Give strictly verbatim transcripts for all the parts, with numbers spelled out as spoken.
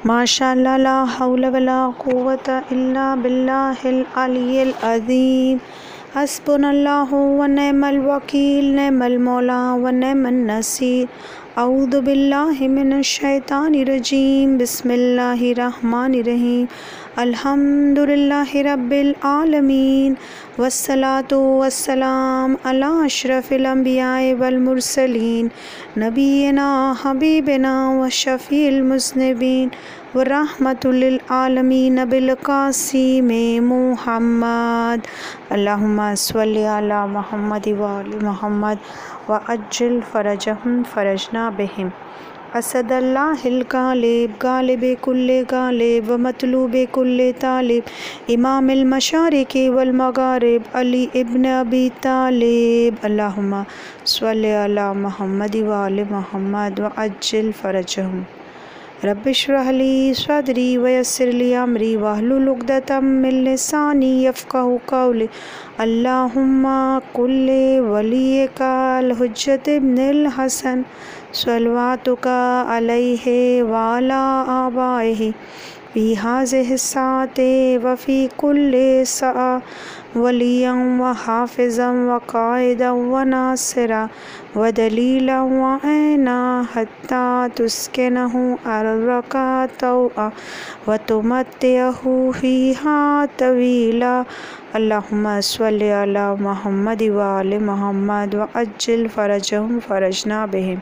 ماشاء اللہ لا حول ولا قوت الا باللہ العلی العظیم حسبنا اللہ ونعم الوکیل نعم المولا ونعم النصیر اعوذ باللہ من الشیطان الرجیم بسم اللہ الرحمن الرحیم الحمد للہ رب العالمین والصلاة والسلام علی اشرف الانبیاء والمرسلین نبینا حبیبنا وشفیع المذنبین ورحمۃ للعالمین بالقاسم محمد اللہم صلی علی محمد وآل محمد وعجل فرجہم فرجنا بہم اسد اللہ الغالب غالب کل غالب ومطلوب کل طالب امام المشارق والمغارب علی ابن ابی طالب اللہم صلی علی محمد وآل محمد وعجل فرجہم رب اشرح لی صدری ویسر لی امری واحلل عقدۃ من لسانی یفقہوا قولی اللہم کل ولیک الحجۃ ابن الحسن صلواتک علیہ وعلی آبائہ فی ہذہ الساعۃ وفی کل ساعۃ ولیا وحافظا وقائدا وناصرا ودلیلا وعینا حتی تسکنہ ارضک طوعا وتمتعہ فیہا طویلا اللہم صلی علی محمد وآل محمد وعجل فرجہم فرجنا بہم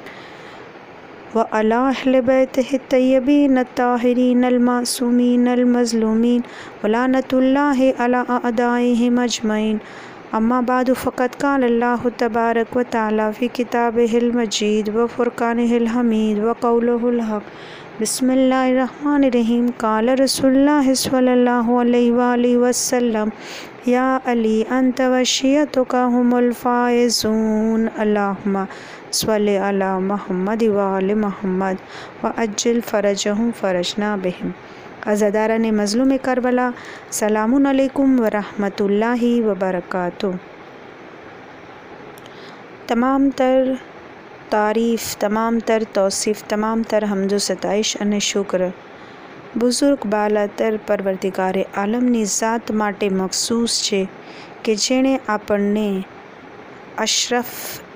وعلی اہل بیتہ الطیبین الطاہرین المعصومین المظلومین ولعنۃ اللہ علی اعدائہم اجمعین اما بعد فقد قال اللہ تبارک و تعالی فی کتابہ المجید وفرقانہ الحمید وقولہ الحق بسم اللہ الرحمن الرحیم قال رسول اللہ صلی اللہ علیہ وآلہ وسلم یا علی انت وشیعتک هم الفائزون اللہم صلی علی محمد وآل محمد وعجل فرجہم فرجنا بہم عزاداران مظلوم کربلا سلام علیکم ورحمۃ اللہ وبرکاتہ۔ تمام تر تعریف، تمام تر توصیف، تمام تر حمد و ستائش અને શુક્ર બુઝુર્ગ બાલાતર પરવર્તિગાર આલમની ذات માટે મખસૂસ છે કે જેણે આપણને અશરફ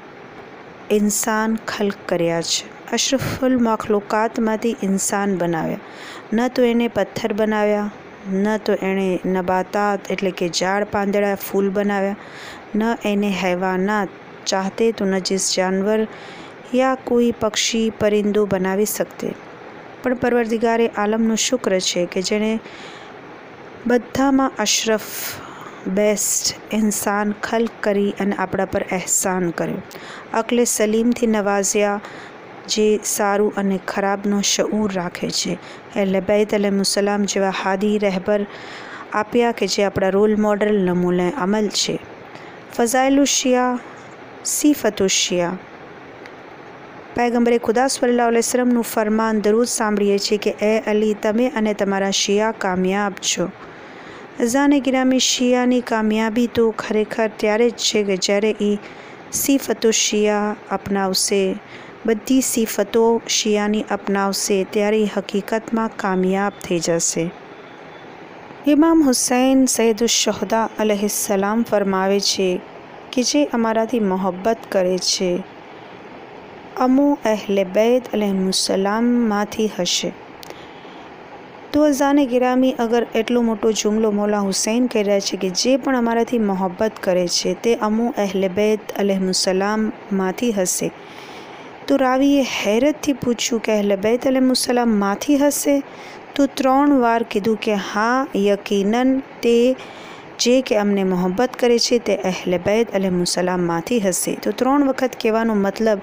ઇન્સાન ખલ્ક કર્યા છે, અશરફુલ મખલુકાતમાંથી ઇન્સાન બનાવ્યા। ન તો એને પથ્થર બનાવ્યા, ન તો એણે નબાતાત એટલે કે ઝાડ પાંદડા ફૂલ બનાવ્યા, ન એને હૈવાનાત ચાહતે તો નજીસ જાનવર યા કોઈ પક્ષી પરિંદો બનાવી શકતે, પણ પરવરદિગારે આલમનો શુક્ર છે કે જેણે બધામાં અશરફ બેસ્ટ ઇન્સાન ખલ્ક કરી અને આપણા પર અહેસાન કર્યો, અકલે સલીમથી નવાઝ્યા, જે સારું અને ખરાબનો શઉર રાખે છે। અહેલે બૈત અલૈહિસ્સલામ જેવા હાદી રહેબર આપ્યા કે જે આપણા રોલ મોડલ નમૂને અમલ છે। ફઝાઇલુ શિયા સિફતુ શિયા પૈગંબરે ખુદા સલ્લલ્લાહુ અલૈહિ વસલ્લમનું ફરમાન દરૂદ સાંભળીએ છીએ કે એ અલી તમે અને તમારા શિયા કામયાબ છો। અઝાને ગિરામી શિયાની કામયાબી તો ખરેખર ત્યારે જ છે કે જ્યારે એ સિફતુ શિયા અપનાવશે, બધી સિફતો શિયાની અપનાવશે ત્યારે એ હકીકતમાં કામયાબ થઈ જશે। ઇમામ હુસૈન સૈયદુશ્શુહદા અલૈહિસ્સલામ ફરમાવે છે કે જે અમારાથી મોહબ્બત કરે છે અમો અહેલે બૈત અલૈહિસ્સલામમાંથી હશે। તો અઝાને ગિરામી અગર એટલો મોટો જુમલો મૌલા હુસૈન કહી રહ્યા છે કે જે પણ અમારાથી મોહબ્બત કરે છે તે અમો અહેલે બૈત અલૈહિસ્સલામમાંથી હશે, તો રાવીએ હૈરતથી પૂછ્યું કે અહેલે બૈત અલૈહિસ્સલામમાંથી હશે? તો ત્રણ વાર કીધું કે હા યકીનન તે જે કે અમને મોહબ્બત કરે છે તે અહેલે બૈત અલૈહિસ્સલામમાંથી હશે। તો ત્રણ વખત કહેવાનો મતલબ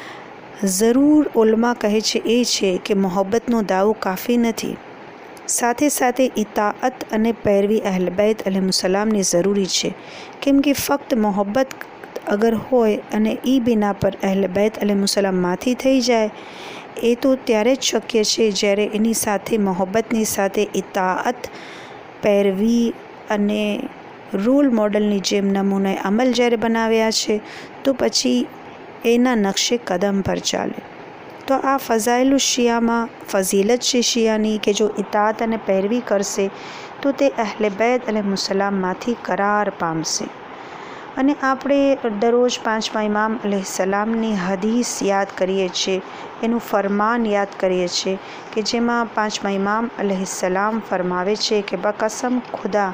જરૂર ઉલમા કહે છે એ છે કે મોહબ્બતનો દાવો કાફી નથી, સાથે સાથે ઇતાઅત અને પૈરવી અહેલે બૈત અલૈહિસ્સલામની જરૂરી છે, કેમ કે ફક્ત મોહબ્બત અગર હોય અને એ બિના પર અહેલે બૈત અલૈહિસ્સલામમાંથી થઈ જાય એ તો ત્યારે જ શક્ય છે જ્યારે એની સાથે મોહબ્બતની સાથે ઇતાઅત, પૈરવી અને રોલ મોડલની જેમ નમૂને અમલ જ્યારે બનાવ્યા છે તો પછી એના નકશે કદમ પર ચાલે। તો તો આ ફઝાઇલુલ શિયામાં ફઝીલત છે શિયાની કે જો ઇતાત અને પૈરવી કરશે તો તે અહલે બૈત અલૈહિસ્સલામમાંથી કરાર પામશે. અને આપણે દરરોજ પાંચમા ઇમામ અલૈહિસ્સલામની હદીસ યાદ કરીએ છીએ, એનું ફરમાન યાદ કરીએ છીએ કે જેમાં પાંચમા ઇમામ અલૈહિસ્સલામ ફરમાવે છે કે બકસમ ખુદા,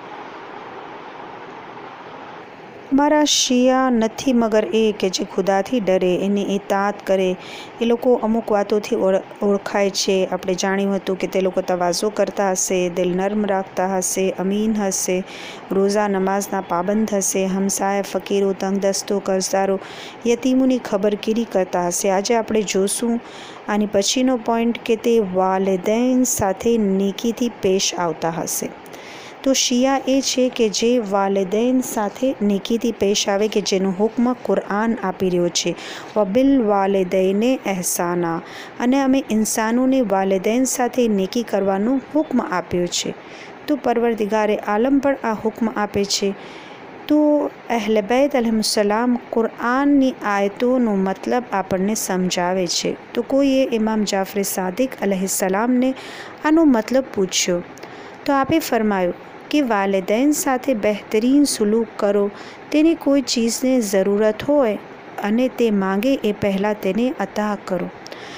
મારા શિયા નથી મગર એ કે જે ખુદાથી ડરે, એની ઇતાત કરે. એ લોકો અમુક વાતોથી ઓળખાય છે. આપણે જાણ્યું હતું કે તે લોકો તવાઝો કરતા હશે, દિલ નર્મ રાખતા હશે, અમીન હશે, રોઝા નમાઝના પાબંદ હશે, હમસાય ફકીરો, તંગદસ્તો, કર્જદારો, યતીમોની ખબરગીરી કરતા હશે. આજે આપણે જોશું આની પછીનો પોઈન્ટ કે તે વાલિदैन સાથે નેકીથી પેશ આવતા હશે. તો શિયા એ છે કે જે વાલિदैन સાથે નેકીથી પેશ આવે કે જેનો હુક્મ કુરઆન આપી રહ્યો છે, વબિલ વાલિદૈને એહસાના, અને અમે ઇન્સાનોને વાલિदैन સાથે નેકી કરવાનો હુક્મ આપ્યો છે. તો પરવરદિગારે આલમ પણ આ હુક્મ આપે છે. તો અહલે બૈત અલૈહિસ્સલામ કુરઆનની આયતોનો મતલબ આપણને સમજાવે છે. તો કોઈએ ઇમામ જાફર સાદિક અલૈહિસ્સલામને આનો મતલબ પૂછ્યો તો આપે ફરમાયું કે વાલિदैन સાથે બહેતરીન સુલૂક કરો. તેને કોઈ ચીજને જરૂરત હોય અને તે માંગે એ પહેલાં તેને અતા કરો.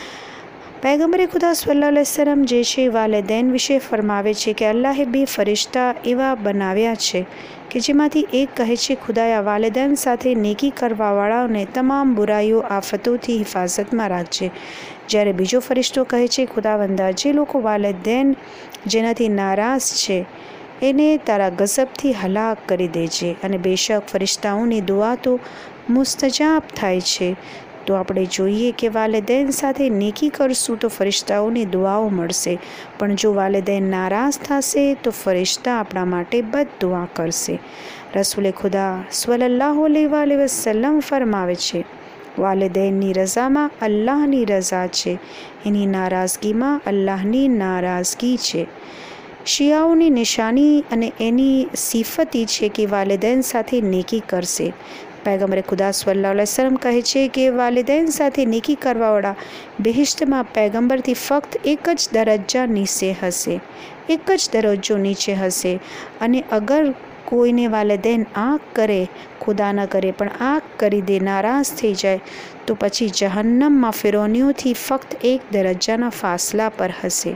પૈગંબરે ખુદા સલ્લલ્લાહુ અલૈહિ વસલ્લમ જે છે વાલિदैन વિશે ફરમાવે છે કે અલ્લાહે બે ફરિશ્તા એવા બનાવ્યા છે કે જેમાંથી એક કહે છે ખુદાયા વાલિदैन સાથે નેકી કરવાવાળાઓને તમામ બુરાઈઓ આફતોથી હિફાજતમાં રાખજે. જ્યારે બીજો ફરિશ્તો કહે છે ખુદાવંદા, જે લોકો વાલિदैन જેનાથી નારાજ છે એને તારા ગઝબથી હલાક કરી દેજે. અને બેશક ફરિશ્તાઓની દુઆ તો મુસ્તજાબ થાય છે. તો આપણે જોઈએ કે વાલિदैन સાથે નેકી કરશું તો ફરિશ્તાઓની દુઆઓ મળશે, પણ જો વાલિदैन નારાજ થશે તો ફરિશ્તા આપણા માટે બદદુઆ કરશે. રસૂલે ખુદા સલ્લલ્લાહુ અલૈહિ વસલ્લમ ફરમાવે છે વાલિદૈનની રઝામાં અલ્લાહની રઝા છે, એની નારાજગીમાં અલ્લાહની નારાજગી છે. શિયાઓની નિશાની અને એની સિફતી છે કે વાલિदैन સાથે નેકી કરશે. પૈગંબરે ખુદા સલ્લલ્લાહુ અલૈહિ વસલ્લમ કહે છે કે વાલિदैन સાથે નેકી કરવાવાળા બહિશ્તમાં પૈગંબરથી ફક્ત એક જ દરજ્જા નીચે હશે, એક જ દરજ્જો નીચે હશે. અને અગર કોઈને વાલિदैन આંખ કરે, ખુદા ન કરે પણ આંખ કરી દે, નારાજ થઈ જાય, તો પછી જહન્નમમાં ફિરૌનીઓથી ફક્ત એક દરજ્જાના ફાસલા પર હશે.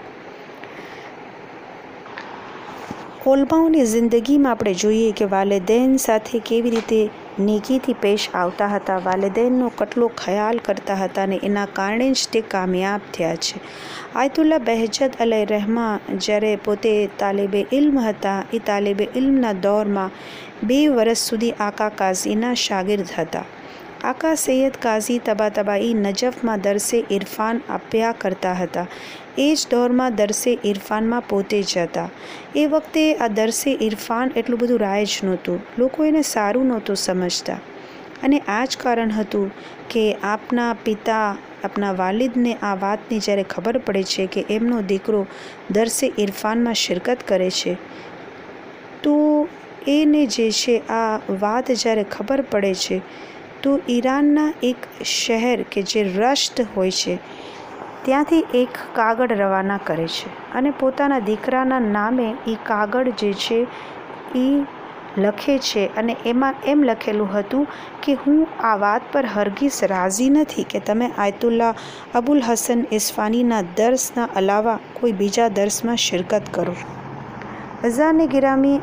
ઓલમાઓની જિંદગીમાં આપણે જોઈએ કે વાલિदैन સાથે કેવી રીતે નેકીથી પેશ આવતા હતા, વાલિદૈનનો કેટલો ખ્યાલ કરતા હતા અને એના કારણે જ તે કામયાબ થયા છે. આયતુલ્લા બહેજત અલૈહિ રહેમા જ્યારે પોતે તાલિબે ઇલ્મ હતા, એ તાલિબે ઇલ્મના દૌરમાં બે વર્ષ સુધી આકા કાઝીના શાગિર્દ હતા. આકા સૈયદ કાઝી તબાતબાઈ નજફમાં દરસે ઇરફાન આપ્યા કરતા હતા. એ જ દૌરમાં દરસે ઇરફાનમાં પોતે જ હતા. એ વખતે આ દરસે ઇરફાન એટલું બધું રાયજ નહોતું, લોકો એને સારું નહોતું સમજતા. અને આ જ કારણ હતું કે આપના પિતા, આપના વાલિદને આ વાતની જ્યારે ખબર પડે છે કે એમનો દીકરો દરસે ઇરફાનમાં શિરકત કરે છે, તો એને જે છે આ વાત જ્યારે ખબર પડે છે તો ઈરાનના એક શહેર કે જે રશ્ત હોય છે ત્યાંથી એક કાગળ રવાના કરે છે અને પોતાના દીકરાના નામે એ કાગળ જે છે એ લખે છે. અને એમાં એમ લખેલું હતું કે હું આ વાત પર હરગીઝ રાજી નથી કે તમે આયતુલ્લા અબુલ હસન ઇસ્ફાનીના દર્સના અલાવા કોઈ બીજા દર્સમાં શિરકત કરો. અઝાને ગિરામી,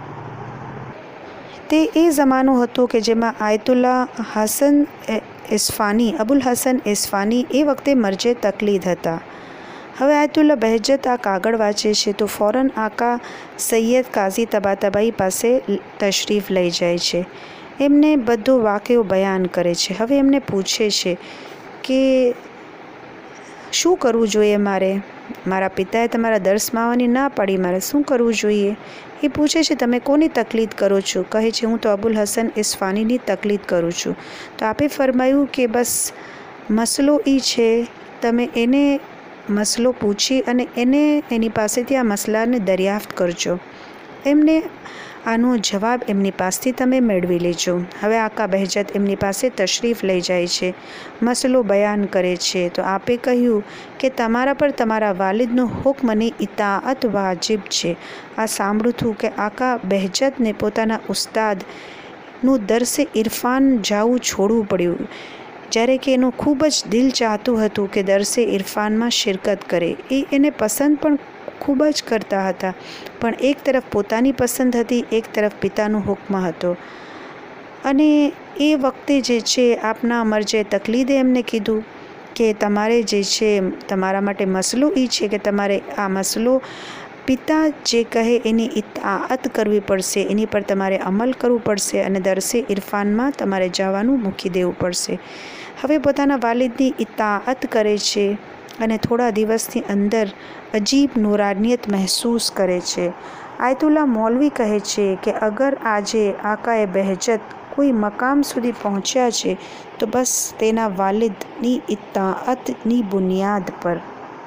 તે એ જમાનો હતો કે જેમાં આયતુલ્લા હસન ઇસ્ફાની અબુલ હસન ઇસ્ફાની એ વખતે મરજે તકલીદ હતા. હવે આયતુલ્લા બહેજત આ કાગળ વાંચે છે તો ફૌરન આકા સૈયદ કાઝી તબાતબાઈ પાસે તશરીફ લઈ જાય છે, એમને બધો વાક્યો બયાન કરે છે. હવે એમને પૂછે છે કે શું કરવું જોઈએ, મારે મારા પિતાએ તમારા દર્શમાં આવવાની ના પાડી, મારે શું કરવું જોઈએ? એ પૂછે છે તમે કોની તકલીદ કરો છો? કહે છે હું તો અબુલ હસન ઇસ્ફાનીની તકલીદ કરું છું. તો આપે ફરમાયું કે બસ મસલો એ છે, તમે એને મસલો પૂછી અને એને એની પાસેથી આ મસલાને દરિયાફ્ત કરજો. એમને આનો જવાબ એમની પાસેથી તમે મેળવી લેજો. હવે આકા બહેજત એમની પાસે તશરીફ લઈ જાય છે, મસલો બયાન કરે છે. તો આપે કહ્યું કે તમારા પર તમારા વાલિદનો હુક્મની ઇતાઅત વાજિબ છે. આ સાંભળ્યું કે આકા બહેજતને પોતાના ઉસ્તાદનું દરસે ઇરફાન જાવું છોડવું પડ્યું, જ્યારે કે એનું ખૂબ જ દિલ ચાહતું હતું કે દરસે ઇરફાનમાં શિરકત કરે. એ એને પસંદ પણ ખૂબ જ કરતા હતા, પણ એક તરફ પોતાની પસંદ હતી, એક તરફ પિતાનો હુક્મ હતો. અને એ વખતે જે છે આપના મરજે તકલીદે એમને કીધું કે તમારે જે છે તમારા માટે મસલો એ છે કે તમારે આ મસલો પિતા જે કહે એની ઇતાઅત કરવી પડશે, એની પર તમારે અમલ કરવું પડશે અને દરસે ઇરફાનમાં તમારે જવાનું મૂકી દેવું પડશે. હવે પોતાના વાલિદની ઇતાઅત કરે છે અને થોડા દિવસની અંદર અજીબ નૂરાનિયત મહેસૂસ કરે છે. આયતુલ્લા મૌલવી કહે છે કે અગર આજે આકાએ બહેજત કોઈ મકામ સુધી પહોંચ્યા છે તો બસ તેના વાલિદની ઇતાઅતની બુનિયાદ પર.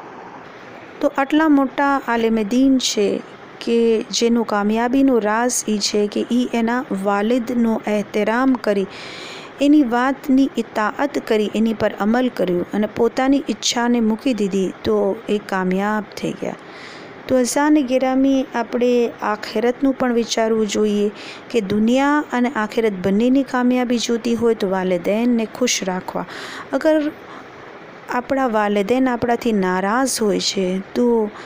તો આટલા મોટા આલિમે દીન છે કે જેનું કામયાબીનું રાઝ એ છે કે એ એના વાલિદનો એહતરામ કરી, એની વાતની ઇતાઅત કરી, એની પર અમલ કર્યું અને પોતાની ઈચ્છાને મૂકી દીધી, તો એ કામયાબ થઈ ગયા. તો અઝાન ગિરામી આપણે આખિરતનું પણ વિચારવું જોઈએ કે દુનિયા અને આખિરત બંનેની કામયાબી જોતી હોય તો વાલિદૈનને ખુશ રાખવા. અગર આપણા વાલિદૈન આપણાથી નારાઝ હોય છે તો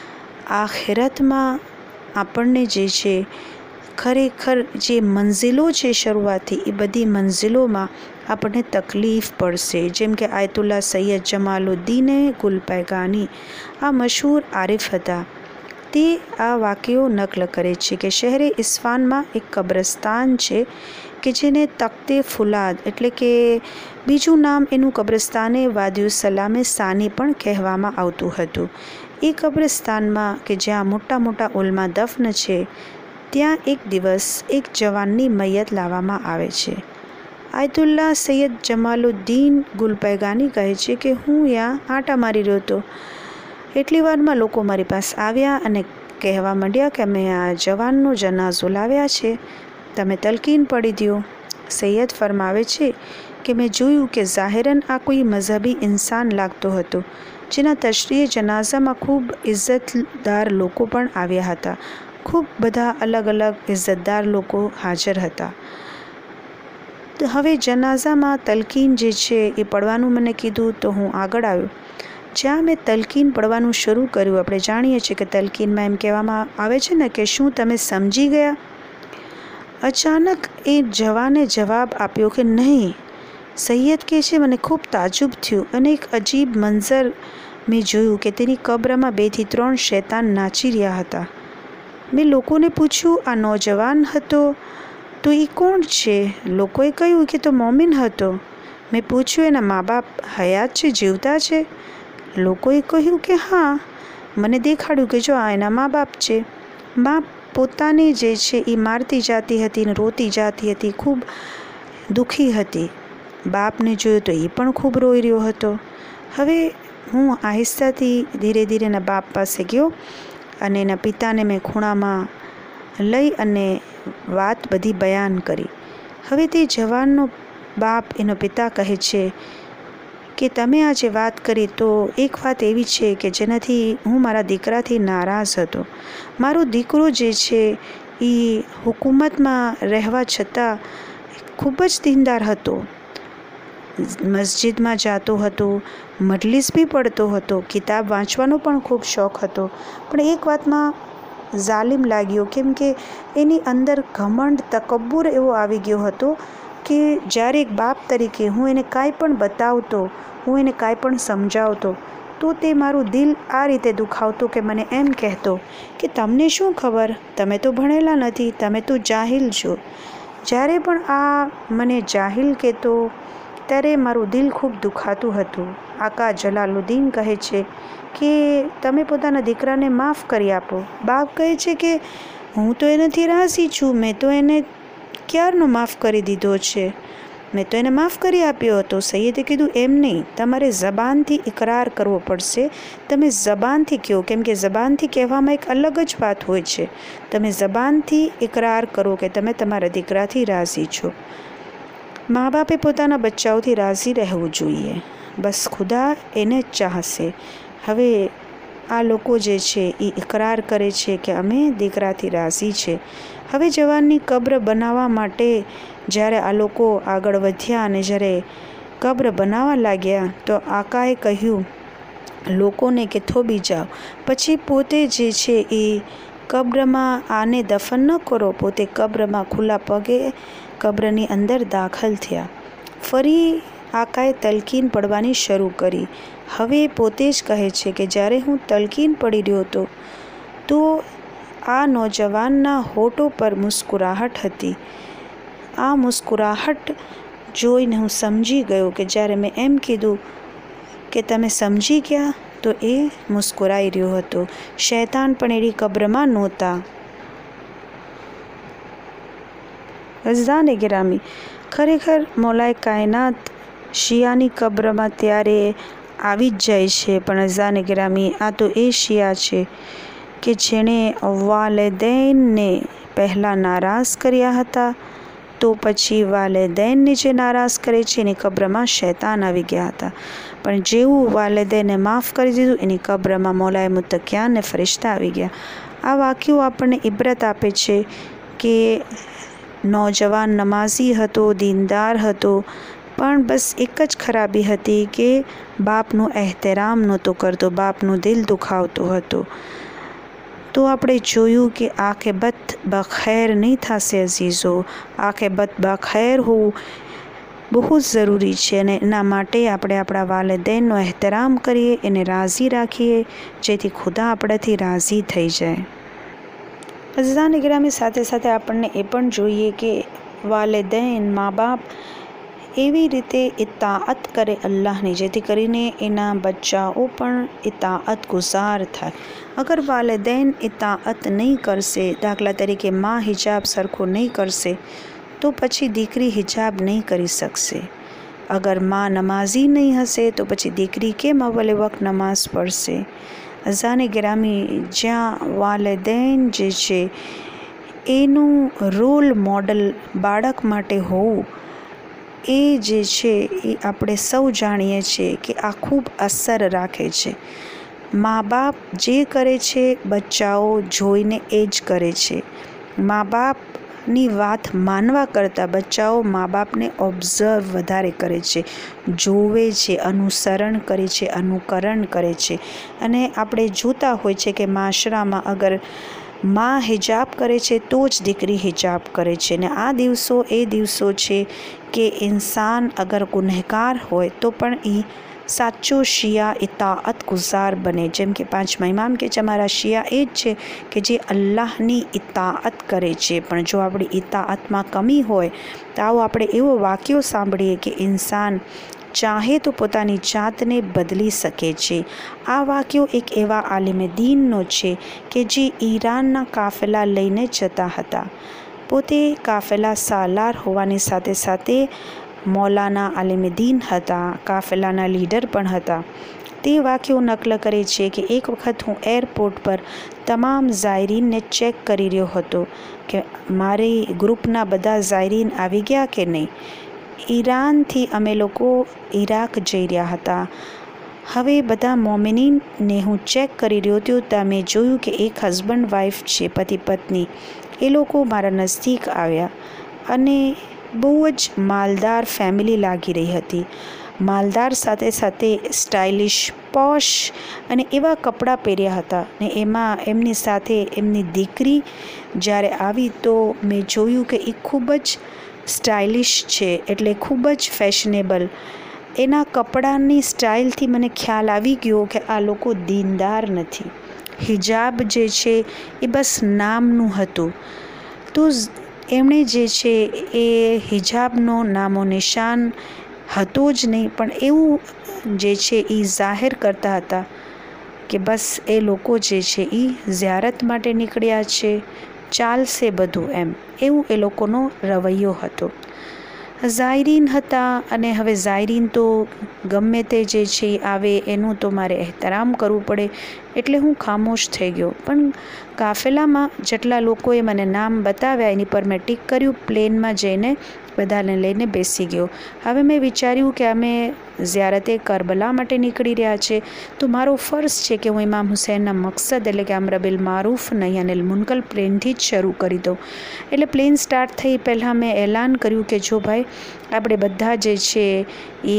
આખિરતમાં આપણને જે છે ખરેખર જે મંઝિલો છે શરૂઆતથી, એ બધી મંઝિલોમાં આપણને તકલીફ પડશે. જેમ કે આયતુલ્લા સૈયદ જમાલુદ્દીન ગુલપૈગાની, આ મશહૂર આરિફ હતા, તે આ વાક્યો નકલ કરે છે કે શહેરે ઇસ્ફાનમાં એક કબ્રસ્તાન છે કે જેને તખ્તે ફુલાદ એટલે કે બીજું નામ એનું કબ્રસ્તાને વાદિયુસલામે સાની પણ કહેવામાં આવતું હતું. એ કબ્રસ્તાનમાં કે જ્યાં મોટા મોટા ઉલમા દફન છે, ત્યાં એક દિવસ એક જવાનની મૈયત લાવવામાં આવે છે. આયતુલ્લા સૈયદ જમાલુદ્દીન ગુલપૈગાની કહે છે કે હું ત્યાં આંટા મારી રહ્યો હતો, એટલી વારમાં લોકો મારી પાસે આવ્યા અને કહેવા માંડ્યા કે અમે આ જવાનનો જનાઝો લાવ્યા છે, તમે તલકીન પડી દો. સૈયદ ફરમાવે છે કે મેં જોયું કે ઝાહિરન આ કોઈ મઝહબી ઇન્સાન લાગતો હતો, જેના તશરીએ જનાઝામાં ખૂબ ઇજ્જતદાર લોકો પણ આવ્યા હતા. ખૂબ બધા અલગ અલગ ઇજ્જતદાર લોકો હાજર હતા. તો હવે જનાઝામાં તલકીન જે છે એ પડવાનું મને કીધું તો હું આગળ આવ્યો. જ્યાં મેં તલકીન પડવાનું શરૂ કર્યું, આપણે જાણીએ છીએ કે તલકીનમાં એમ કહેવામાં આવે છે ને કે શું તમે સમજી ગયા? અચાનક એ જવાને જવાબ આપ્યો કે નહીં. સૈયદ કહે છે મને ખૂબ તાજુબ થયું અને એક અજીબ મંઝર મેં જોયું કે તેની કબ્રમાં બેથી ત્રણ શૈતાન નાચી રહ્યા હતા. મેં લોકોને પૂછ્યું આ નોજવાન હતો તો એ કોણ છે? લોકોએ કહ્યું કે તો મોમિન હતો. મેં પૂછ્યું એના મા બાપ હયાત છે, જીવતા છે? લોકોએ કહ્યું કે હા. મને દેખાડ્યું કે જો આ એના મા બાપ છે. મા પોતાને જે છે એ મારતી જાતી હતી ને રોતી જાતી હતી, ખૂબ દુઃખી હતી. બાપને જોયું તો એ પણ ખૂબ રોઈ રહ્યો હતો. હવે હું આહિસ્તાથી ધીરે ધીરે એના બાપ પાસે ગયો અને એના પિતાને મેં ખૂણામાં લઈ અને વાત બધી બયાન કરી. હવે તે જવાનનો બાપ એનો પિતા કહે છે કે તમે આજે વાત કરી તો એક વાત એવી છે કે જેનાથી હું મારા દીકરાથી નારાજ હતો. મારો દીકરો જે છે એ હુકુમતમાં રહેવા છતાં ખૂબ જ દીનદાર હતો, મસ્જિદમાં જતો હતો, મજલિસ બી પડતો હતો, કિતાબ વાંચવાનો પણ ખૂબ શોખ હતો. પણ એક વાતમાં ઝાલિમ લાગ્યો, કેમ કે એની અંદર ઘમંડ તકબ્બુર એવો આવી ગયો હતો કે જ્યારે એક બાપ તરીકે હું એને કાંઈ પણ બતાવતો, હું એને કાંઈ પણ સમજાવતો તો તે મારું દિલ આ રીતે દુખાવતું કે મને એમ કહેતો કે તમને શું ખબર, તમે તો ભણેલા નથી, તમે તો જાહિલ છો. જ્યારે પણ આ મને જાહિલ કહેતો ત્યારે મારું દિલ ખૂબ દુખાતું હતું. આકા જલાલુદ્દીન કહે છે કે તમે પોતાના દીકરાને માફ કરી આપો. બાપ કહે છે કે હું તો એનાથી રાજી છું, મેં તો એને ક્યારનો માફ કરી દીધો છે. મેં તો એને માફ કરી આપ્યો હતો. સૈયદે કીધું, એમ નહીં, તમારે જબાનથી ઇકરાર કરવો પડશે. તમે જબાનથી કહો, કેમ કે જબાનથી કહેવામાં એક અલગ જ વાત હોય છે. તમે જબાનથી ઇકરાર કરો કે તમે તમારા દીકરાથી રાજી છો. મા બાપે પોતાના બચ્ચાઓથી રાજી રહેવું જોઈએ. બસ ખુદા એને જ ચાહશે. હવે આ લોકો જે છે એ ઇકરાર કરે છે કે અમે દીકરાથી રાજી છે. હવે જવાનની કબ્ર બનાવવા માટે જ્યારે આ લોકો આગળ વધ્યા અને જ્યારે કબ્ર બનાવવા લાગ્યા તો આકાએ કહ્યું લોકોને કે થોભી જાઓ. પછી પોતે જે છે એ કબ્રમાં આને દફન ન કરો, પોતે કબ્રમાં ખુલ્લા પગે કબ્રની અંદર દાખલ થયા. ફરી આકાએ તલકીન પડવાની શરૂ કરી. હવે પોતે જ કહે છે કે જ્યારે હું તલકીન પડી રહ્યો હતો તો આ નોજવાનના હોઠો પર મુસ્કુરાહટ હતી. આ મુસ્કુરાહટ જોઈને હું સમજી ગયો કે જ્યારે મેં એમ કીધું કે તમે સમજી ગયા તો એ મુસ્કુરાઈ રહ્યો હતો. શૈતાન પણ એની કબ્રમાં નહોતા. અઝાને ગિરામી, ખરેખર મૌલાએ કાયનાત શિયાની કબ્રમાં ત્યારે આવી જ જાય છે. પણ અઝાને ગિરામી, આ તો એ શિયા છે કે જેણે વાલિદૈનને પહેલાં નારાજ કર્યા હતા, તો પછી વાલિદૈનને જે નારાજ કરે છે એની કબ્રમાં શૈતાન આવી ગયા હતા. પણ જેવું વાલિદૈનને માફ કરી દીધું એની કબ્રમાં મૌલાએ મુત્તકિયાન ને ફરિશ્તા આવી ગયા. આ વાક્યો આપણને ઇબરત આપે છે કે નોજવાન નમાઝી હતો, દીનદાર હતો, પણ બસ એક જ ખરાબી હતી કે બાપનું એહતરામ નહોતો કરતો, બાપનું દિલ દુખાવતો હતો. તો આપણે જોયું કે આખેબત બખૈર નહીં થશે અઝીઝો. આખેબત બખૈર હોવું બહુ જ જરૂરી છે અને એના માટે આપણે આપણા વાલિદૈનનો એહતરામ કરીએ, એને રાજી રાખીએ, જેથી ખુદા આપણાથી રાજી થઈ જાય. અઝીઝાન ગિરામી, સાથે સાથે આપણને એ પણ જોઈએ કે વાલિદૈન મા બાપ એવી રીતે ઇતાઅત કરે અલ્લાહની, જેથી કરીને એના બચ્ચાઓ પણ ઇતાઅત ગુઝાર થાય. અગર વાલિદૈન ઇતાઅત નહીં કરશે, દાખલા તરીકે માં હિજાબ સરખો નહીં કરશે, તો પછી દીકરી હિજાબ નહીં કરી શકશે. અગર માં નમાઝી નહીં હશે તો પછી દીકરી કેમ અવ્વલે વક્ત નમાઝ પઢશે. અઝાને ગિરામી, જ્યાં વાલિદૈન જે છે એનું રોલ મોડલ બાળક માટે હોવું, એ જે છે એ આપણે સૌ જાણીએ છીએ કે આ ખૂબ અસર રાખે છે. મા બાપ જે કરે છે બચ્ચાઓ જોઈને એ જ કરે છે. મા બાપની વાત માનવા કરતાં બચ્ચાઓ મા બાપને ઓબ્ઝર્વ વધારે કરે છે, જોવે છે, અનુસરણ કરે છે, અનુકરણ કરે છે. અને આપણે જોતા હોય છે કે માશરામાં અગર માં હિજાબ કરે છે તો જ દીકરી હિજાબ કરે છે. ને આ દિવસો એ દિવસો છે કે ઇન્સાન અગર ગુનેહગાર હોય તો પણ એ સાચો શિયા ઇતાઅત ગુઝાર બને. જેમ કે પાંચમા ઇમામ કે અમારા શિયા એ જ છે કે જે અલ્લાહની ઇતાઅત કરે છે. પણ જો આપણી ઇતાઅતમાં કમી હોય તો આવો આપણે એવો વાક્યો સાંભળીએ કે ઇન્સાન ચાહે તો પોતાની જાતને બદલી શકે છે. આ વાક્યો એક એવા આલિમે દીનનો છે કે જે ઈરાનના કાફેલા લઈને જતા હતા. પોતે કાફેલા સાલાર હોવાની સાથે સાથે મૌલાના આલિમે દીન હતા, કાફેલાના લીડર પણ હતા. તે વાક્યો નકલ કરે છે કે એક વખત હું એરપોર્ટ પર તમામ ઝાયરીનને ચેક કરી રહ્યો હતો કે મારી ગ્રુપના બધા ઝાયરીન આવી ગયા કે નહીં. ઈરાનથી અમે લોકો ઈરાક જઈ રહ્યા હતા. હવે બધા મોમિનીનને હું ચેક કરી રહ્યો હતો ત્યાં મેં જોયું કે એક હસબન્ડ વાઈફ છે, પતિ પત્ની, એ લોકો મારા નજદીક આવ્યા અને બહુ જ માલદાર ફેમિલી લાગી રહી હતી. માલદાર સાથે સાથે સ્ટાઇલિશ, પોશ અને એવા કપડાં પહેર્યા હતા. ને એમાં એમની સાથે એમની દીકરી જ્યારે આવી તો મેં જોયું કે એ ખૂબ જ સ્ટાઇલિશ છે, એટલે ખૂબ જ ફેશનેબલ. એના કપડાની સ્ટાઇલથી મને ખ્યાલ આવી ગયો કે આ લોકો દીનદાર નથી. હિજાબ જે છે એ બસ નામનું હતું. તો એમણે જે છે એ હિજાબનો નામો નિશાન હતો જ નહીં, પણ એવું જે છે એ જાહેર કરતા હતા કે બસ એ લોકો જે છે એ ઝિયારત માટે નીકળ્યા છે, ચાલશે બધું એમ. એવું એ લોકોનો રવૈયો હતો. ઝાયરીન હતા અને હવે ઝાયરીન તો ગમે તે જે છે આવે એનું તો મારે એહતરામ કરવું પડે, એટલે હું ખામોશ થઈ ગયો. પણ કાફેલામાં જેટલા લોકોએ મને નામ બતાવ્યા એની પર મેં ટીક કર્યું, પ્લેનમાં જઈને બધાને લઈને બેસી ગયો. હવે મેં વિચાર્યું કે અમે ઝિયારતે કરબલા માટે નીકળી રહ્યા છે, તો મારો ફર્ઝ છે કે હું ઇમામ હુસૈનના મકસદ એટલે કે અમ્ર બિલ મારૂફ નહી અનિલ મુનકર પ્લેનથી જ શરૂ કરી દઉં. એટલે પ્લેન સ્ટાર્ટ થઈ પહેલાં મેં એલાન કર્યું કે જો ભાઈ આપણે બધા જે છે એ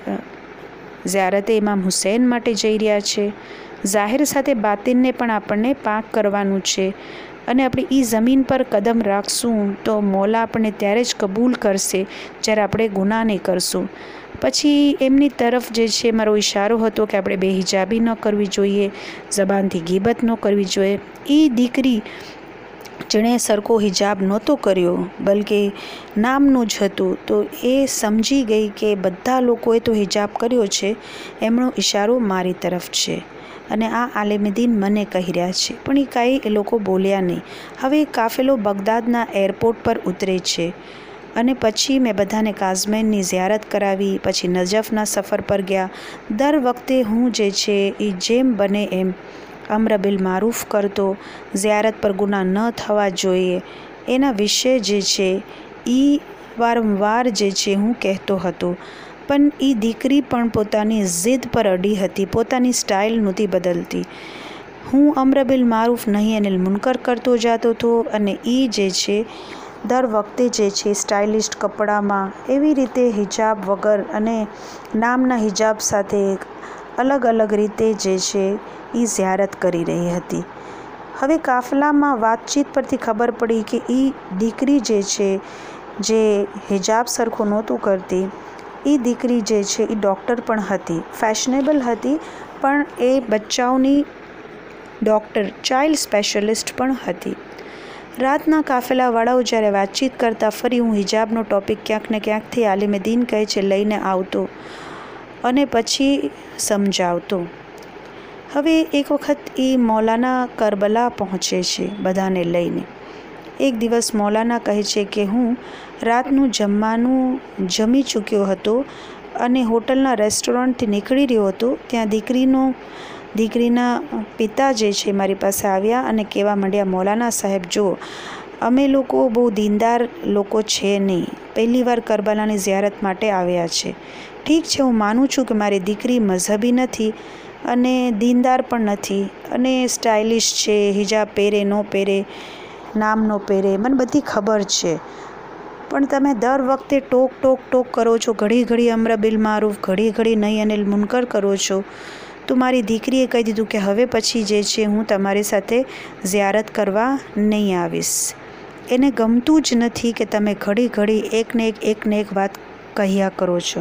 ઝિયારતે ઇમામ હુસૈન માટે જઈ રહ્યા છે, ઝાહિર સાથે બાતિનને પણ આપણને પાક કરવાનું છે અને આપણે એ જમીન પર કદમ રાખશું તો મોલા આપણને ત્યારે જ કબૂલ કરશે જ્યારે આપણે ગુનાહ નહીં કરશું. પછી એમની તરફ જે છે મારો ઇશારો હતો કે આપણે બેહિજાબી ન કરવી જોઈએ, જબાનથી ગીબત ન કરવી જોઈએ. એ દીકરી જેણે સરખો હિજાબ નહોતો કર્યો બલકે નામનું જ હતું, તો એ સમજી ગઈ કે બધા લોકોએ તો હિજાબ કર્યો છે, એમનો ઇશારો મારી તરફ છે અને આ આલિમદીન મને કહી રહ્યા છે. પણ એ કાંઈ એ લોકો બોલ્યા નહીં. હવે કાફેલો બગદાદના એરપોર્ટ પર ઉતરે છે અને પછી મેં બધાને કાઝમૈનની ઝિયારત કરાવી. પછી નજફના સફર પર ગયા. દર વખતે હું જે છે એ જેમ બને એમ અમ્ર બિલ મારૂફ કરતો, ઝિયારત પર ગુનાહ ન થવા જોઈએ એના વિશે જે છે એ વારંવાર જે છે હું કહેતો હતો. પણ એ દીકરી પણ પોતાની ઝિદ પર અડી હતી, પોતાની સ્ટાઇલ નહોતી બદલતી. હું અમ્ર બિલ મારૂફ નહીં અનિલ મુનકર કરતો જતો હતો અને એ જે છે દર વખતે જે છે સ્ટાઇલિસ્ટ કપડામાં એવી રીતે હિજાબ વગર અને નામના હિજાબ સાથે અલગ અલગ રીતે જે છે એ ઝિયારત કરી રહી હતી. હવે કાફલામાં વાતચીત પરથી ખબર પડી કે એ દીકરી જે છે જે હિજાબ સરખું નહોતું કરતી, એ દીકરી જે છે એ ડૉક્ટર પણ હતી, ફેશનેબલ હતી, પણ એ બચ્ચાઓની ડૉક્ટર, ચાઇલ્ડ સ્પેશિયલિસ્ટ પણ હતી. રાતના કાફેલાવાળાઓ જ્યારે વાતચીત કરતા ફરી હું હિજાબનો ટૉપિક ક્યાંક ને ક્યાંકથી આલિમદીન કહે છે લઈને આવતો અને પછી સમજાવતો. હવે એક વખત એ મૌલાના કરબલા પહોંચે છે બધાને લઈને. એક દિવસ મૌલાના કહે છે કે હું રાતનું જમવાનું જમી ચૂક્યો હતો અને હોટલના રેસ્ટોરન્ટથી નીકળી રહ્યો હતો, ત્યાં દીકરીનો દીકરીના પિતા જે છે મારી પાસે આવ્યા અને કહેવા માંડ્યા, મૌલાના સાહેબ જો અમે લોકો બહુ દીનદાર લોકો છે નહીં, પહેલી વાર કરબલાની ઝિયારત માટે આવ્યા છે. ઠીક છે, હું માનું છું કે મારી દીકરી મઝહબી નથી અને દીનદાર પણ નથી અને સ્ટાઇલિશ છે, હિજાબ પહેરે ન પહેરે, નામ ન પહેરે, મને બધી ખબર છે. પણ તમે દર વખતે ટોક ટોક ટોક કરો છો, ઘડી ઘડી અમ્ર બિલ મારૂફ, ઘડી ઘડી નહીં અનિલ મુનકર કરો છો. તો મારી દીકરીએ કહી દીધું કે હવે પછી જે છે હું તમારી સાથે ઝિયારત કરવા નહીં આવીશ. એને ગમતું જ નથી કે તમે ઘડી ઘડી એકને એક એકને એક વાત કહ્યા કરો છો.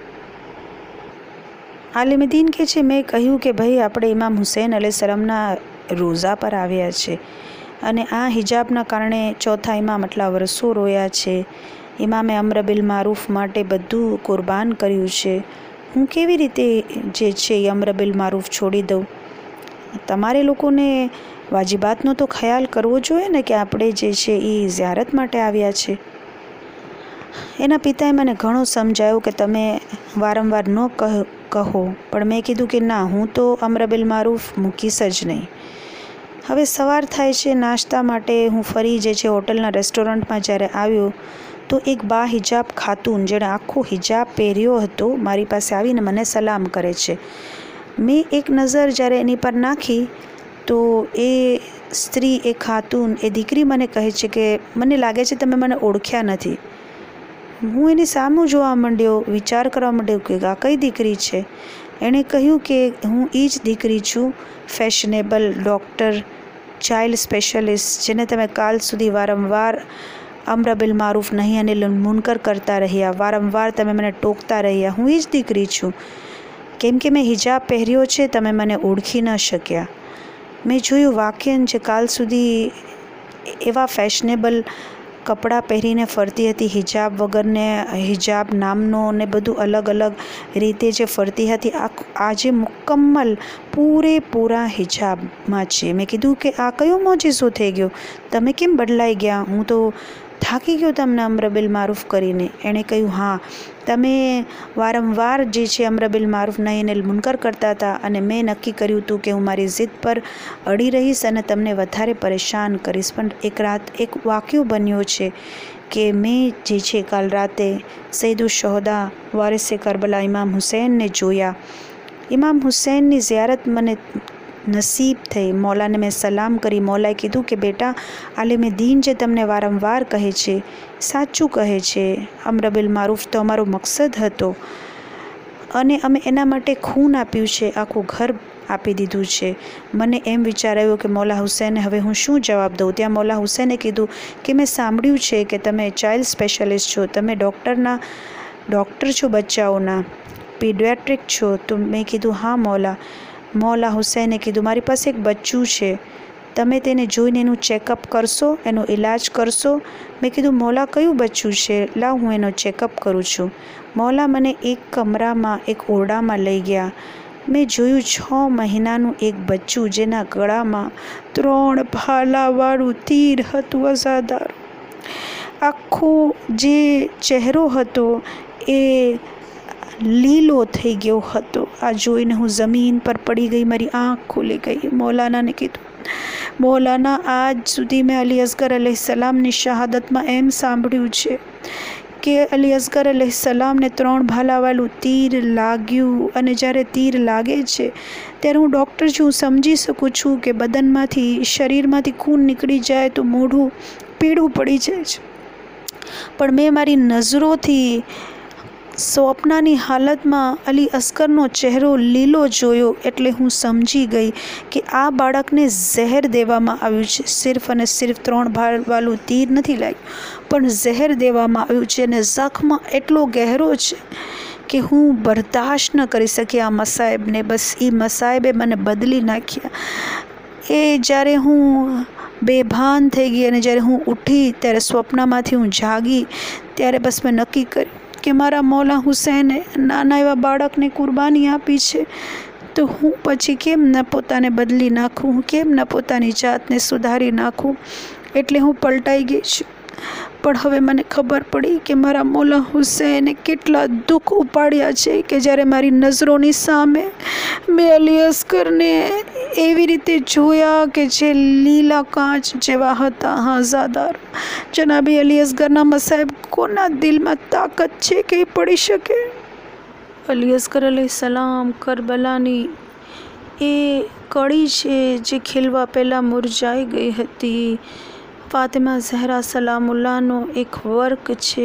આલિમદીન કહે છે મેં કહ્યું કે ભાઈ આપણે ઇમામ હુસૈન અલૈહિસ્સલામના રોઝા પર આવ્યા છે અને આ હિજાબના કારણે ચોથા ઇમામ આટલા વર્ષો રોયા છે. ઇમામે અમ્ર બિલ મારૂફ માટે બધું કુરબાન કર્યું છે. હું કેવી રીતે જે છે એ અમ્ર બિલ મારૂફ છોડી દઉં? તમારે લોકોને વાજિબાતનો તો ખ્યાલ કરવો જોઈએ ને કે આપણે જે છે એ ઝિયારત માટે આવ્યા છે. એના પિતાએ મને ઘણો સમજાવ્યો કે તમે વારંવાર ન કહો કહો પણ મેં કીધું કે ના, હું તો અમ્ર બિલ મારૂફ મૂકીશ જ નહીં. હવે સવાર થાય છે, નાસ્તા માટે હું ફરી જે છે હોટલના રેસ્ટોરન્ટમાં જ્યારે આવ્યો તો એક બા હિજાબ ખાતુન જેણે આખો હિજાબ પહેર્યો હતો મારી પાસે આવીને મને સલામ કરે છે. મેં એક નજર જ્યારે એની પર નાખી તો એ સ્ત્રી, એ ખાતુન, એ દીકરી મને કહે છે કે મને લાગે છે તમે મને ઓળખ્યા નથી. હું એની સામું જોવા માંડ્યો, વિચાર કરવા માંડ્યો કે આ કઈ દીકરી છે. એણે કહ્યું કે હું એ જ દીકરી છું, ફેશનેબલ ડૉક્ટર, ચાઇલ્ડ સ્પેશિયલિસ્ટ, જેને તમે કાલ સુધી વારંવાર અમ્ર બિલ મારૂફ નહીં અનિલ મુનકર કરતા રહ્યા, વારંવાર તમે મને ટોકતા રહ્યા. હું એ જ દીકરી છું. કેમ કે મેં હિજાબ પહેર્યો છે તમે મને ઓળખી ન શક્યા. મેં જોયું વાક્યન જે કાલ સુધી એવા ફેશનેબલ કપડાં પહેરીને ફરતી હતી, હિજાબ વગરને, હિજાબ નામનો ને બધું અલગ અલગ રીતે જે ફરતી હતી, આ આજે મુકમ્મલ પૂરેપૂરા હિજાબમાં છે. મેં કીધું કે આ કયો મોજીઝો થઈ ગયો, તમે કેમ બદલાઈ ગયા? હું તો થાકી ગયો તમને અમરબિલ મારૂફ કરીને? એણે કહ્યું, હા, તમે વારંવાર જે છે અમરબિલ મારૂફ નહીં અને મુનકર કરતા હતા અને મેં નક્કી કર્યું હતું કે હું મારી જિદ પર અડી રહીશ અને તમને વધારે પરેશાન કરીશ. પણ એક રાત એક વાક્યો બન્યો છે કે મેં જે છે કાલ રાતે સૈદુલ શહોદા વારિસે કરબલા ઇમામ હુસૈનને જોયા. ઇમામ હુસૈનની ઝિયારત મને નસીબ થઈ. મૌલાને મેં સલામ કરી. મૌલાએ કીધું કે બેટા, આલિમે દીન જે તમને વારંવાર કહે છે સાચું કહે છે. અમરબિલ મારૂફ તો અમારો મકસદ હતો અને અમે એના માટે ખૂન આપ્યું છે, આખું ઘર આપી દીધું છે. મને એમ વિચાર આવ્યો કે મૌલા હુસૈનને હવે હું શું જવાબ દઉં. ત્યાં મૌલા હુસૈને કીધું કે મેં સાંભળ્યું છે કે તમે ચાઇલ્ડ સ્પેશિયાલિસ્ટ છો, તમે ડૉક્ટરના ડૉક્ટર છો, બચ્ચાઓના પીડિયાટ્રિક છો. તો મેં કીધું, હા મૌલા. મૌલા હુસૈને કીધું, મારી પાસે એક બચ્ચું છે, તમે તેને જોઈને એનું ચેકઅપ કરશો, એનો ઇલાજ કરશો? મેં કીધું, મૌલા કયું બચ્ચું છે? લાવ હું એનો ચેકઅપ કરું છું. મૌલા મને એક કમરામાં એક ઓરડામાં લઈ ગયા. મેં જોયું છ મહિનાનું એક બચ્ચું જેના ગળામાં ત્રણ ભાલાવાળું તીર હતું. અઝાદાર આખો જે ચહેરો હતો એ લીલો થઈ ગયો હતો. આ જોઈને હું જમીન પર પડી ગઈ, મારી આંખ ખુલી ગઈ. મૌલાનાને કીધું, મૌલાના, આજ સુધી મેં અલી અસગર અલૈહિસ્સલામની શહાદતમાં એમ સાંભળ્યું છે કે અલી અસગર અલૈહિસ્સલામને ત્રણ ભાલાવાળું તીર લાગ્યું અને જ્યારે તીર લાગે છે ત્યારે હું ડૉક્ટર છું, હું સમજી શકું છું કે બદનમાંથી શરીરમાંથી ખૂન નીકળી જાય તો મોઢું પીળું પડી જાય છે. પણ મેં મારી નજરોથી સ્વપ્નાની હાલતમાં અલી અસગરનો ચહેરો લીલો જોયો એટલે હું સમજી ગઈ કે આ બાળકને ઝહેર દેવામાં આવ્યું છે. સિર્ફ અને સિર્ફ ત્રણ ભાલવાળું તીર નથી લાગ્યું, પણ ઝહેર દેવામાં આવ્યું છે અને જખ્મ એટલો ગહેરો છે કે હું બરદાશ્ત ન કરી શકી આ મસાઈબને. બસ એ મસાઈબે મને બદલી નાખ્યા. એ જ્યારે હું બેભાન થઈ ગઈ અને જ્યારે હું ઉઠી ત્યારે સ્વપ્નમાંથી હું જાગી ત્યારે બસ મેં નક્કી કર્યું કે મારા મૌલા હુસૈને નાના એવા બાળકને કુરબાની આપી છે, તો હું પછી કેમ ન પોતાને બદલી નાખું, કેમ ન પોતાની જાતને સુધારી નાખું. એટલે હું પલટાઈ ગઈ છું. પણ હવે મને ખબર પડી કે મારા મૌલા હુસૈને કેટલા દુઃખ ઉપાડ્યા છે કે જ્યારે મારી નજરોની સામે મેં અલી અસગરને એવી રીતે જોયા કે જે લીલા કાચ જેવા હતા. હા ઝાદાર, જનાબી અલી અસગરના મસાઈબ કોના દિલમાં તાકાત છે કે પડી શકે? અલી અસગર અલૈહિસ્સલામ કરબલાની એ કળી છે જે ખીલવા પહેલાં મુરઝાઈ ગઈ હતી. ફાતિમા ઝહરા સલામુલ્લાહનો એક વર્ક છે.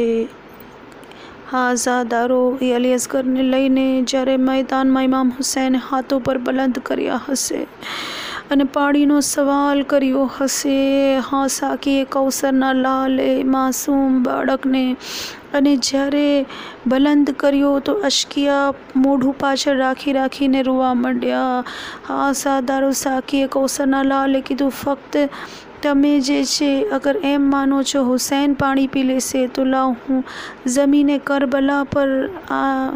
હા ઝાદારો, એ અલી અસગરને લઈને જ્યારે મેદાનમાં ઇમામ હુસૈને હાથો પર બલંદ કર્યા હશે અને પાણીનો સવાલ કર્યો હશે. હા, સાકીએ કૌસરના લાલે માસૂમ બાળકને અને જ્યારે બલંદ કર્યો તો અશ્કિયા મોઢું પાછળ રાખી રાખીને રોવા માંડ્યા. હા ઝાદારો, સાકીએ કૌસરના લાલે કીધું, ફક્ત તમે જે છે અગર એમ માનો છો હુસૈન પાણી પી લેશે તો લાવ હું જમીને કરબલા પર આ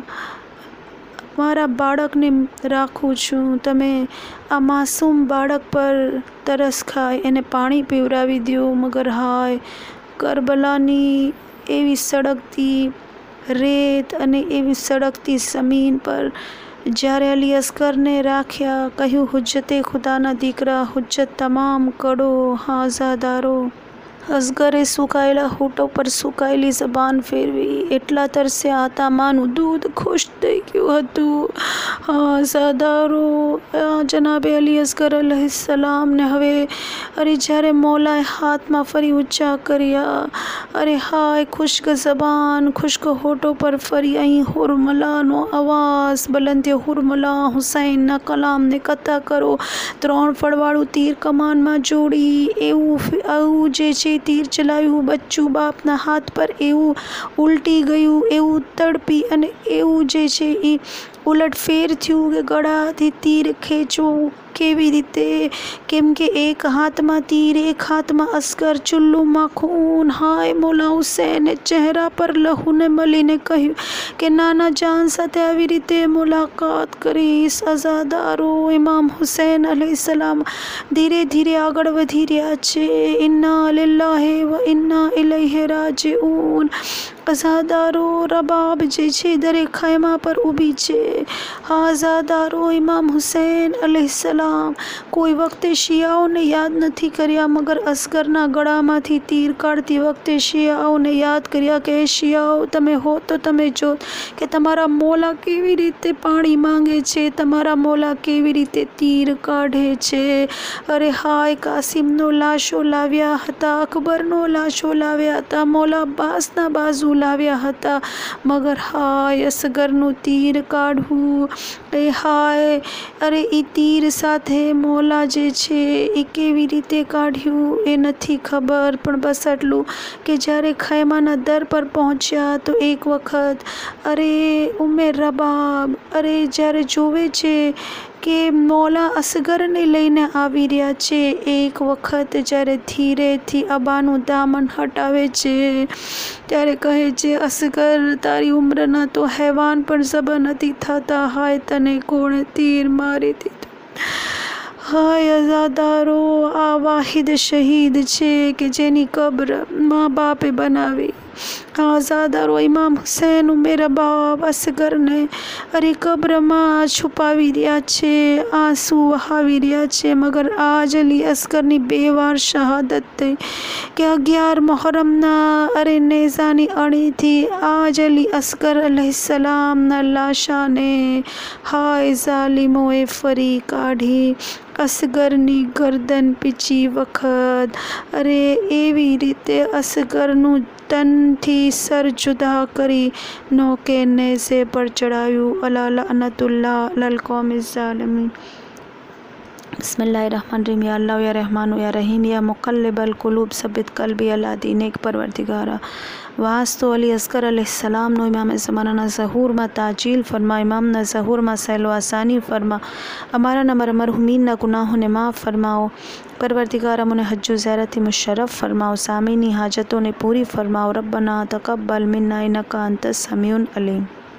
મારા બાળકને રાખું છું. તમે આ માસૂમ બાળક પર તરસ ખાય એને પાણી પીવડાવી દો. મગર હાય, કરબલાની એવી સળગતી રેત અને એવી સળગતી જમીન પર જ્યારે અલી અસગરને રાખ્યા, કહ્યું, હુજ્જતે ખુદાના દીકરા, હુજ્જત તમામ કડો. હા ઝાદારો, અસગરે સુકાયેલા હોઠો પર સુકાયેલી જબાન ફેરવી. એટલા તરસે આતા માનું દૂધ ખુશ થઈ ગયું હતું. હા ઝાદારો, જનાબે અલી અસગર અલૈહિસ્સલામને હવે અરે જ્યારે મૌલાએ હાથમાં ફરી ઊંચા કર્યા, અરે હાય, ખુશ્ક જબાન ખુશ્ક હોઠો પર ફરી અહીં હુરમલાનો અવાજ બલંદ થયો. હુરમલા, હુસૈનના કલામને કથા કરો. ત્રણ ફળવાળું તીર કમાનમાં જોડી એવું આવું જે છે તીર ચલાવ્યું બચ્ચું બાપના હાથ પર, એવું ઉલટી ગયું, એવું તડપી અને એવું જે છે એ ઉલટ ફેર થયું કે ગળાથી તીર ખેંચો કેવી રીતે? કેમ કે એક હાથમાં તીર, એક હાથમાં અસ્કર, ચુલ્લુમાં ખૂન. હાય મોલા હુસૈને ચહેરા પર લહુને મળીને કહ્યું કે નાના જાન સાથે આવી રીતે મુલાકાત કરીશ. અઝાદારો ઇમામ હુસૈન અલૈહિસ્સલામ ધીરે ધીરે આગળ વધી રહ્યા છે. ઇન્ના લિલ્લાહિ વ ઇન્ના ઇલૈહિ રાજીઉન. અઝાદારો રબાબ જે છે દરેક ખૈમા પર ઊભી છે. અઝાદારો ઇમામ હુસૈન અલૈહિસ્સલામ કોઈ વખતે શિયાઓને યાદ નથી કર્યા, મગર અસ્કરના ગળામાંથી તીર કાઢતી વખતે શિયાઓને યાદ કર્યા કે શિયાઓ તમે હો તો તમે જો કે તમારા મોલા કેવી રીતે પાણી માંગે છે, તમારા મોલા કેવી રીતે તીર કાઢે છે. અરે હાય કાસિમનો લાશો લાવ્યા હતા, અકબરનો લાશો લાવ્યા હતા, મોલા અબ્બાસના બાજુ લાવ્યા હતા, મગર હાય અસગરનું તીર કાઢવું. એ હાય અરે એ તીર સાથે મોલા જે છે એ કેવી રીતે કાઢ્યું એ નથી ખબર, પણ બસ આટલું કે જ્યારે ખૈમાના દર પર પહોંચ્યા તો એક વખત અરે ઉમે રબાબ અરે જ્યારે જોવે છે કે મોલા અસગરને લઈને આવી રહ્યા છે, એક વખત જ્યારે ધીરેથી અબાનું દામન હટાવે છે ત્યારે કહે છે અસગર તારી ઉંમરના તો હેવાન પણ જબર નથી થતા. હાય તને કોણે તીર મારી દીધું? હાય અઝાદારો આ વાહિદ શહીદ છે કે જેની કબ્ર મા બાપે બનાવી. અઝાદારો ઇમામ હુસૈન ઉમેરા બાપ અસગરને અરે કબ્રમાં છુપાવી રહ્યા છે, આંસુ વહાવી રહ્યા છે. મગર આજ અલી અસગરની બે વાર શહાદત થઈ કે અગિયાર મોહરમના અરે નેઝાની અણીથી આજ અલી અસગર અલૈહિસ્સલામના લાશાને હાય ઝાલિમોએ ફરી કાઢી. અસગરની ગરદન પીચી વખત અરે એવી રીતે અસગરનું તનથી સર જુદા કરી નોકે નેઝે પર ચડાવ્યું. અલા લઅનતુલ્લાહ અલલ કૌમિ ઝાલિમીન. बिस्मिल्लाहिर्रहमानिर्रहीम. या अल्लाह या रहमान या रहीम या मुक़ल्लिबल क़ुलूब सब्बित क़ल्बी अला दीनिक. परवरदिगारा વાસ્તો અલી અસ્કર અલૈહિસ્સલામનો ઇમામ ઝમાનાના ઝહૂરમાં તાજીલ ફરમા, ઇમામના ઝહૂરમાં સહેલો આસાની ફરમા, અમારાના અમારા મરહુમીનના ગુનાહોને માફ ફરમાઓ. પરવરદિગારા મને હજ્જો ઝિયારતથી મુશર્રફ ફરમાઓ, સામીની હાજતોને પૂરી ફરમાઓ. રબ્બના તકબ્બલ મિન્ના ઇન્નકા અંતસ સમીઉન અલીમ.